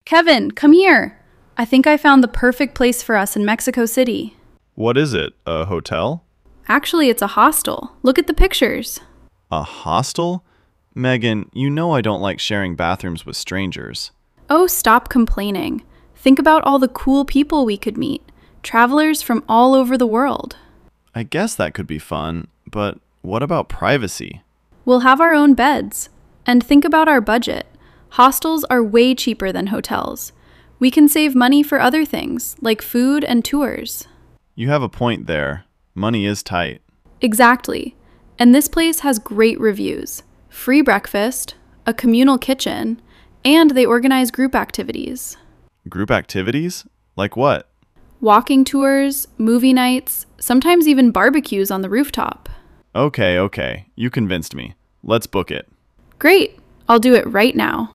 Kevin, come here. I think I found the perfect place for us in Mexico City. What is it? A hotel? Actually, it's a hostel. Look at the pictures. A hostel? Megan, you know I don't like sharing bathrooms with strangers. Oh, stop complaining. Think about all the cool people we could meet. Travelers from all over the world. I guess that could be fun, but what about privacy? We'll have our own beds. And think about our budget. Hostels are way cheaper than hotels. We can save money for other things, like food and tours. You have a point there. Money is tight. Exactly. And this place has great reviews. Free breakfast, a communal kitchen, and they organize group activities. Group activities? Like what? Walking tours, movie nights, sometimes even barbecues on the rooftop. Okay. You convinced me. Let's book it. Great! I'll do it right now.